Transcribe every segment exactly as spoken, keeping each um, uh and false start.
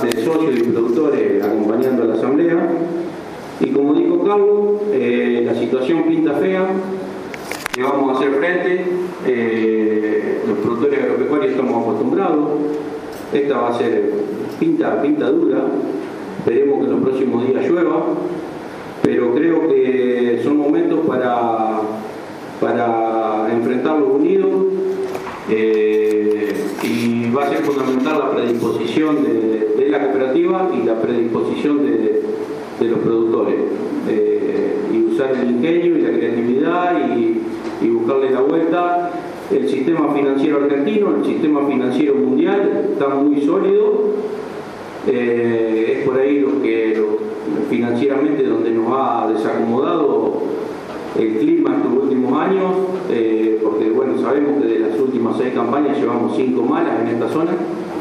más de socios y productores acompañando a la asamblea. Y como dijo Carlos, eh, la situación pinta fea, le vamos a hacer frente, eh, los productores agropecuarios estamos acostumbrados, esta va a ser pinta, pinta dura, esperemos que en los próximos días llueva, pero creo que son momentos para, para enfrentarlos unidos, eh, y va a ser fundamental la predisposición de, de la cooperativa y la predisposición de, de los productores, eh, y usar el ingenio y la creatividad y, y buscarle la vuelta. El sistema financiero argentino, el sistema financiero mundial está muy sólido, eh, es por ahí lo que lo, financieramente donde nos ha desacomodado el clima estos últimos años, eh, porque bueno, sabemos que de las últimas seis campañas llevamos cinco malas en esta zona.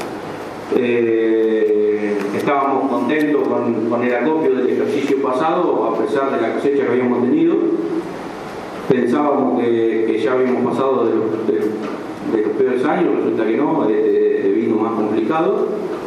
Eh, estábamos contentos con, con el acopio del ejercicio pasado, a pesar de la cosecha que habíamos tenido. Pensábamos que, que ya habíamos pasado de los, de, de los peores años, resulta que no, de, de vino más complicado.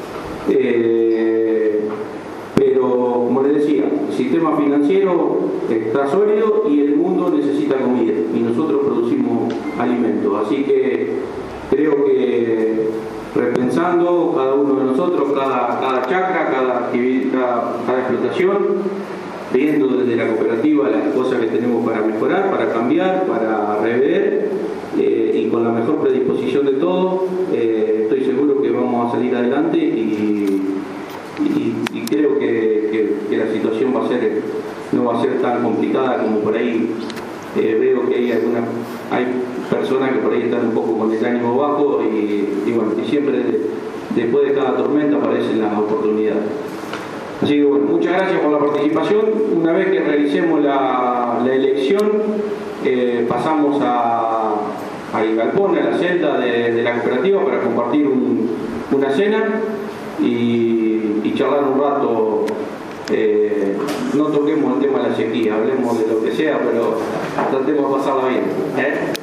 Eh, pero, como les decía, el sistema financiero está sólido y el mundo necesita comida y nosotros producimos alimentos. Así que creo que repensando cada uno de nosotros, cada, cada chacra, cada, actividad, cada, cada explotación, viendo desde la cooperativa las cosas que tenemos para mejorar, para cambiar, para rever, eh, y con la mejor predisposición de todos, eh, estoy seguro que vamos a salir adelante y, y, y creo que, que, que la situación va a ser, no va a ser tan complicada como por ahí eh, veo que hay algunas hay personas que por ahí están un poco con el ánimo bajo y, y bueno, y siempre de, después de cada tormenta aparecen las oportunidades. Así que bueno, muchas gracias por la participación. Una vez que realicemos la, la elección, eh, pasamos a, al galpón, a la celda de, de la cooperativa para compartir un, una cena y, y charlar un rato. Eh, no toquemos el tema de la sequía, hablemos de lo que sea, pero tratemos de pasarla bien, ¿eh?